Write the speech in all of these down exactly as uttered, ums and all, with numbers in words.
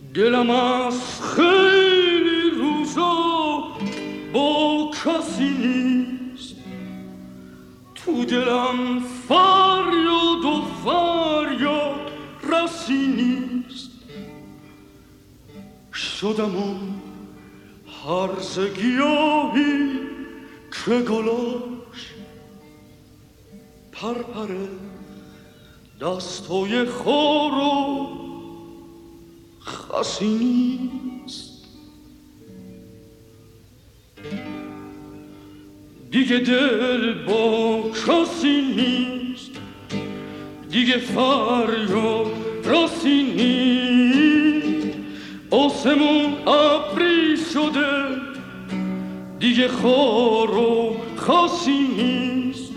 دلم از خیلی روزا با کسی نیست، تو دلم فریاد و فریاد رسی نیست. شدم اون هرزه گیاهی که گلاش پرپره دستای خار و خسی نیست. دیگه دل با کسی نیست، دیگه فریاد راسی نیست. آسمون ابری شده، دیگه خار و خسی نیست.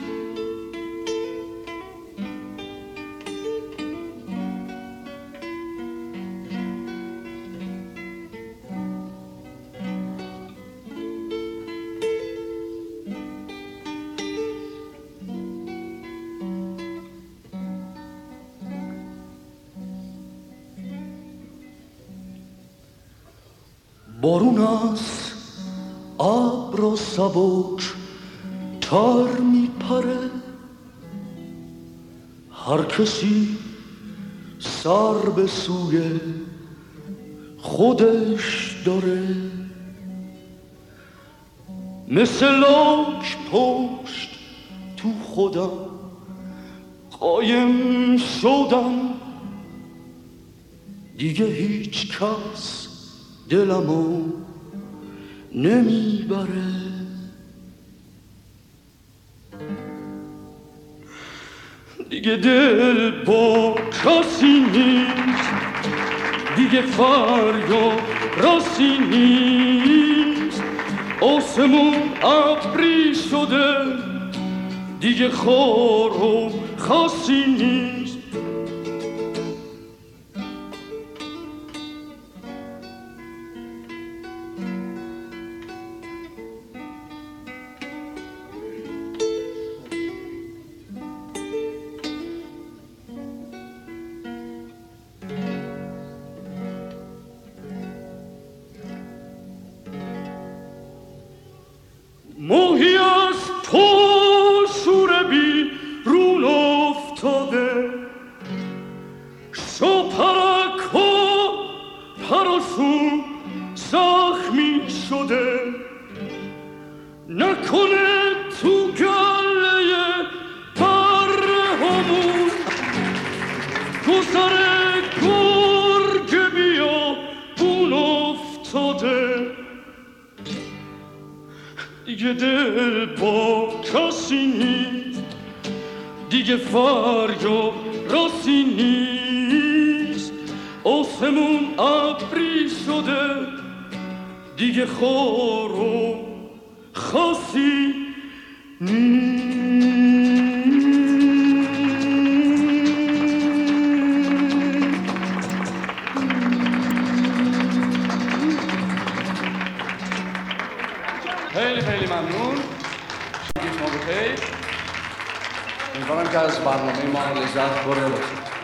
بارون از ابر و سبک تر میپره، هر کسی سر به سوی خودش داره. مثل لاک پشت تو خودم قایم شدم، دیگه هیچ کس دلمو نمیبره. دیگه دل با کسی نیست، دیگه فریاد راسی نیست. آسمون ابری شده، دیگه خار و خسی نیست. ماهی از تو شور بیرون افتاده، شاپرک و پراشون زخمی شده. نکنه تو گله بره همون گذر گرگ بیا بون افتاده. دیگه دل با کسی نیست، دیگه فریاد راسی نیست. آسمون ابری شده، دیگه خار و خسی نیست. خیلی خیلی ممنون. شما بخیر. امیدوارم که از برنامه ما لذت برده باشید.